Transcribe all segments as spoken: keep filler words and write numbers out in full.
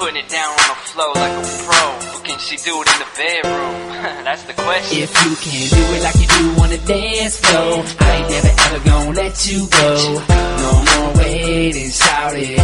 putting it down on the floor like a pro. But can she do it in the bedroom? That's the question. If you can't do it like you do on the dance floor, I ain't never ever gonna let you go. No more waiting, shout it.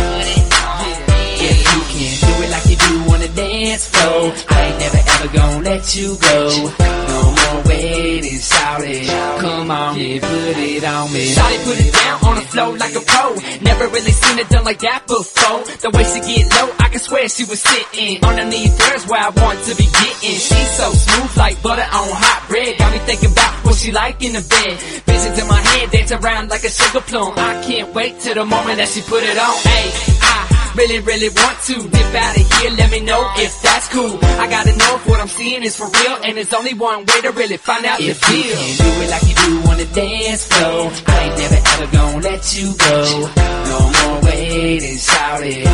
If you can't do it like you do on the dance floor, I ain't never ever gonna let you go. No more waiting, shout it. Come on, yeah, put it on me. Shawty put it down on the floor like a pro. Never really seen it done like that before. The way she get low, I can swear she was sitting underneath hers where I want to be getting. She's so smooth like butter on hot bread. Got me thinking about what she like in the bed. Visions in my head dance around like a sugar plum. I can't wait till the moment that she put it on. Hey, I really, really want to dip out of here, let me know if that's cool. I gotta know if what I'm seeing is for real, and there's only one way to really find out if the deal. If you can't do it like you do on the dance floor, I ain't never ever gonna let you go. No more waiting, shout it.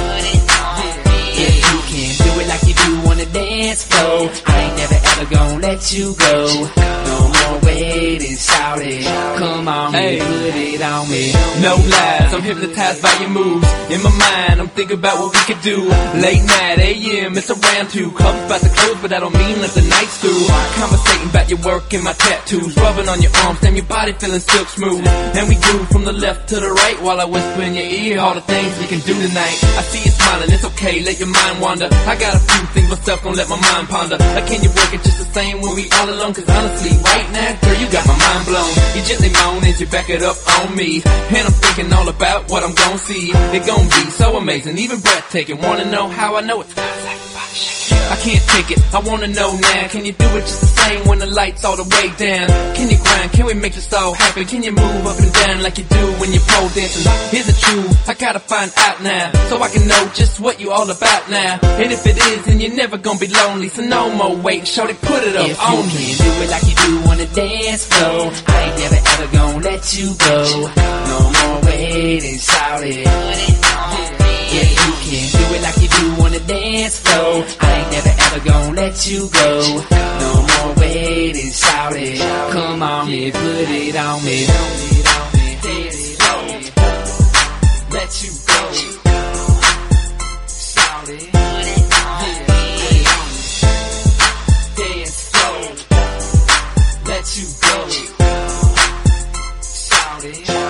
If you can't do it like you do on the dance floor, I ain't never ever gonna let you go. No more waiting, shout it. Come on, hey, put it on me. No lies, I'm hypnotized by your moves. In my mind, I'm thinking about what we could do. Late night, A M, it's around two. Club's about to close, but that don't mean let the night's through. Conversating about your work and my tattoos. Rubbing on your arms, damn your body feeling silk smooth. And we groove from the left to the right while I whisper in your ear all the things we can do tonight. I see you smiling, it's okay, let your mind wander. I got a few things myself, gon' let my mind ponder. Like, can you work it just the same when we all alone? Cause honestly, right now, girl, you got my mind blown. You gently moan as you back it up on me. And I'm thinking all about what I'm gon' see. It gon' be so amazing, even breathtaking. Wanna know how I know it's I can't take it, I wanna know now. Can you do it just the same when the lights all the way down? Can you grind, can we make this all happen? Can you move up and down like you do when you're pole dancing? Is it true? I gotta find out now, so I can know just what you all about now. And if it is, then you're never gonna be lonely. So no more waiting, shorty, put it up if on you me. Can't do it like you do on the dance floor, I ain't never ever gonna let you go. No more waiting, shout it. If you can't do it like you do on the dance floor, I ain't never ever gonna let you go. No more waiting, shout it. Come on, yeah, put it on me. Dance slow, let you go. Shout it. Dance slow, let you go. Shout it.